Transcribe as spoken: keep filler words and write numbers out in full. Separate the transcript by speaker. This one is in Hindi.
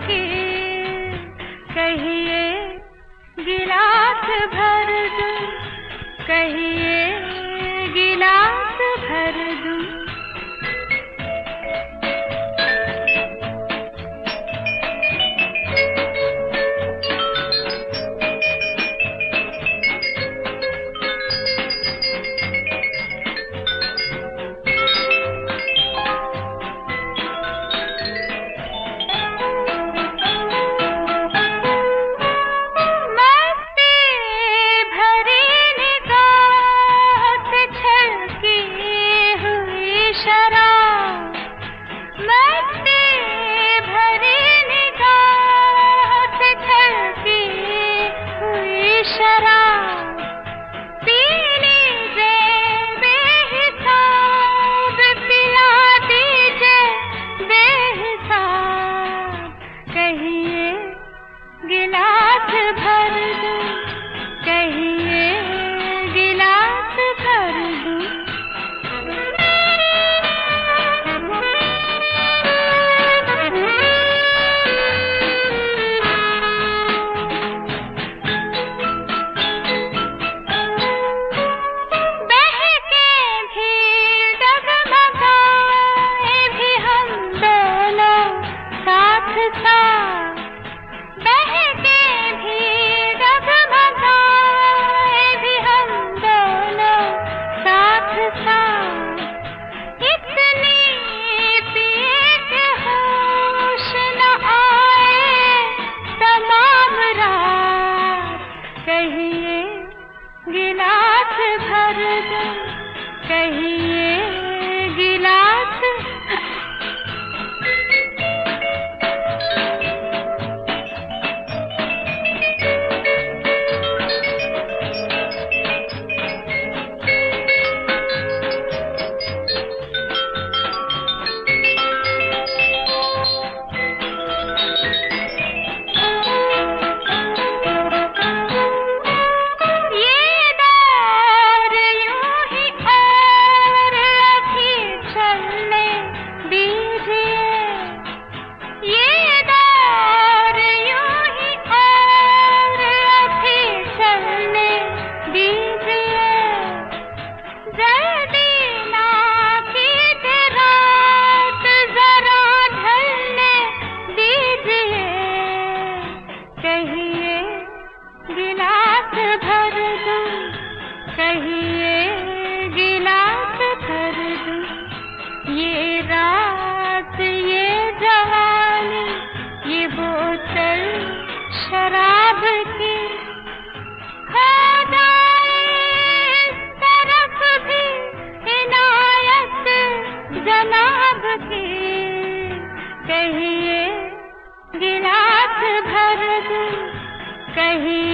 Speaker 1: की, कहिए गिलास भर दूं, कहिए गिलास भर दूं। गिलास भर दूं, कहिए गिलास। कहिए गिलास भर दूं, ये रात ये जवानी ये बोतल शराब की, हो जाए इस तरफ भी इनायत जनाब की। कहिए गिलास भर दूं, कहिए